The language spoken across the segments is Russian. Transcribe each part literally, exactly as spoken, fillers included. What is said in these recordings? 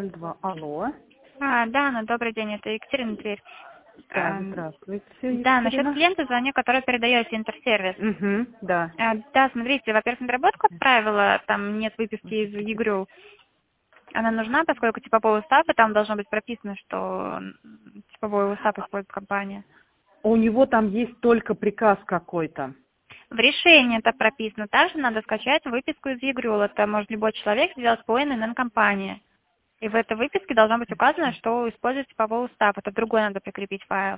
ноль два. Алло. А, да, ну, добрый день, это Екатерина Тверь. Да, А, здравствуйте, да, насчет Екатерина. клиента звоню, который передаете интерсервис. Угу, да. А, да, смотрите, во-первых, недоработку отправила, там нет выписки из ЕГРЮ. Она нужна, поскольку типовой устав, и там должно быть прописано, что м, типовой устав использует компания. У него там есть только приказ какой-то. В решении это прописано. Также надо скачать выписку из ЕГРЮ. Это может любой человек сделать по эн эн эн-компании. И в этой выписке должно быть указано, что использует типовой устав. Это другой надо прикрепить файл.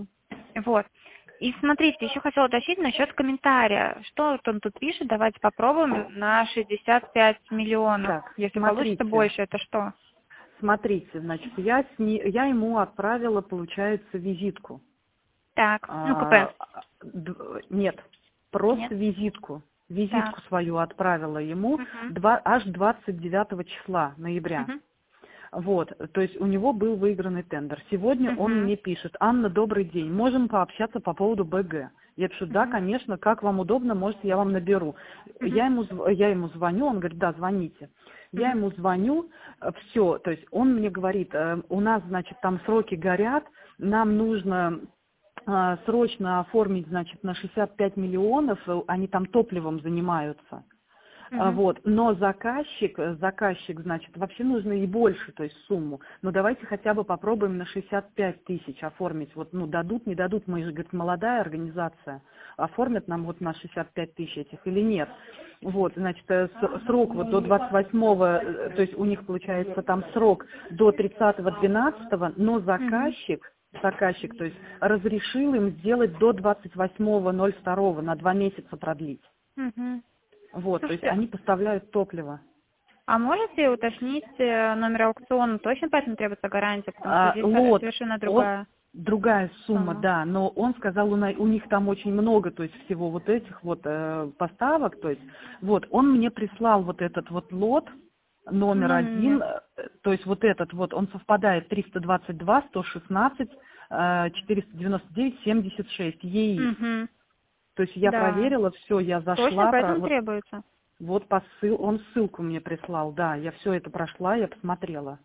Вот. И смотрите, еще хотела уточнить насчет комментария. Что вот он тут пишет? Давайте попробуем на шестьдесят пять миллионов. Так, Если получится смотрите. больше, это что? Смотрите, значит, я, с не- я ему отправила, получается, визитку. Так, ну КП. А, д- нет, Нет? просто визитку. Визитку Так. свою отправила ему Угу. два, аж двадцать девятого числа ноября. Угу. Вот, то есть у него был выигранный тендер. Сегодня он Угу. мне пишет: Анна, добрый день, можем пообщаться по поводу бэ гэ? Я пишу: да, Угу. конечно, как вам удобно, может, я вам наберу. Угу. Я ему, зв- я ему звоню, он говорит: да, звоните. Я Угу. ему звоню, все, то есть он мне говорит: э, у нас, значит, там сроки горят, нам нужно э, срочно оформить, значит, на шестьдесят пять миллионов, э, они там топливом занимаются. А, Угу. Вот, но заказчик, э, заказчик, значит, вообще нужно и больше, то есть сумму. Но давайте хотя бы попробуем на шестьдесят пять тысяч оформить. Вот, ну, дадут, не дадут, мы же, говорит, молодая организация, оформят нам вот на шестьдесят пять тысяч этих или нет. Вот, значит, э, с- срок вот до двадцать восьмого, э, то есть у них получается там срок до тридцатого двенадцатого, но Угу. заказчик, заказчик, то есть разрешил им сделать до двадцать восьмого ноль второго, на два месяца продлить. Угу. Вот, то есть Слушайте, они поставляют топливо. а можете уточнить э, номер аукциона? Точно поэтому требуется гарантия, потому что А, здесь э, лот, совершенно он, другая другая сумма, сумма. да, но он сказал, у, на- у них там очень много, то есть всего вот этих вот э, поставок, то есть, вот, он мне прислал вот этот вот лот, номер один, Не-не-не. э, то есть вот этот вот, он совпадает триста двадцать два, сто шестнадцать, э, четыреста девяносто девять, семьдесят шесть, ЕИ. Угу. То есть я Да. проверила, все, я Точно зашла, про, поэтому вот, требуется. вот посыл, он ссылку мне прислал, да, я все это прошла, я посмотрела.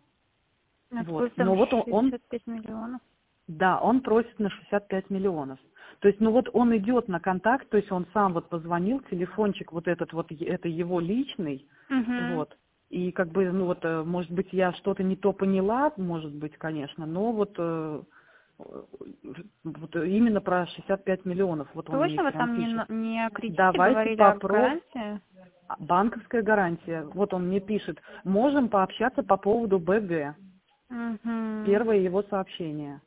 Вот. Откуда там Но вот он, он, шестьдесят пять миллионов? да, он просит на шестьдесят пять миллионов. То есть, ну вот он идет на контакт, то есть он сам вот позвонил, телефончик вот этот вот, е- это его личный, Угу. вот. И как бы, ну вот, э, может быть, я что-то не то поняла, может быть, конечно, но вот, э, э, вот именно про шестьдесят пять миллионов, вот он мне Точно вы прям там не, пишет. на- не о кредите Давайте говорили, а попробуем. гарантии? Банковская гарантия. Вот он мне пишет: можем пообщаться по поводу бэ гэ. Угу. Первое его сообщение.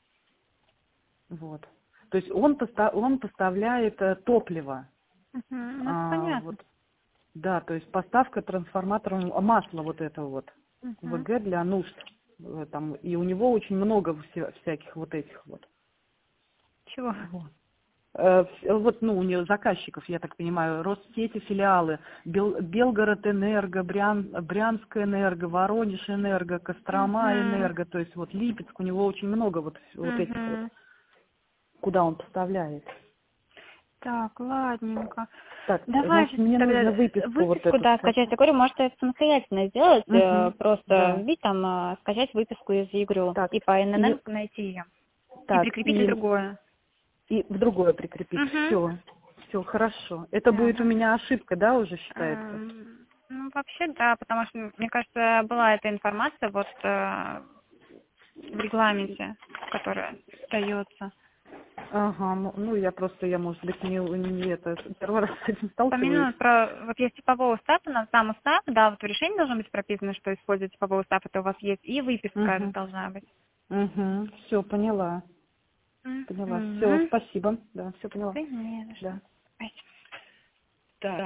Вот. То есть он, поста- он поставляет э, топливо. Угу. Ну, это А, вот, понятно. да, то есть поставка трансформаторного масла вот этого вот. вэ Угу. гэ для нужд. э, Там, и у него очень много вся- всяких вот этих вот. Чего? Вот. Э, вс- Вот, ну, у него заказчиков, я так понимаю, Россети филиалы, Бел, Белгород-Энерго, Брян, Брянская-Энерго, Воронеж-Энерго, Угу. Кострома-Энерго, то есть вот Липецк, у него очень много вот, вс- вот этих вот, Угу. куда он поставляет. Так, ладненько. Так, значит, Давайте мне тогда нужно выписку вот выписку, эту да, скачать. скачать. Я говорю, может, это самостоятельно сделать, э, Угу, просто да. вбить там, э, скачать выписку из ЕГРЮ Так, и по эн эн эн и, найти ее. И так, прикрепить в и, другое. и в другое прикрепить. Угу. Все, все, хорошо. Это будет у Ага. меня ошибка, да, уже считается? Эм, Ну, вообще, да, потому что, мне кажется, была эта информация вот э, в регламенте, которая дается. Ага, ну, ну, я просто, я, может быть, не, не это, первый раз с этим сталкиваюсь. Помимо про вот есть типовой устав, у нас сам устав, да, вот в решении должно быть прописано, что используется типовой устав, это у вас есть, и выписка Угу, должна быть. угу, все, поняла, поняла. Все, Угу. спасибо, да, все поняла, Да не за что. да. Спасибо.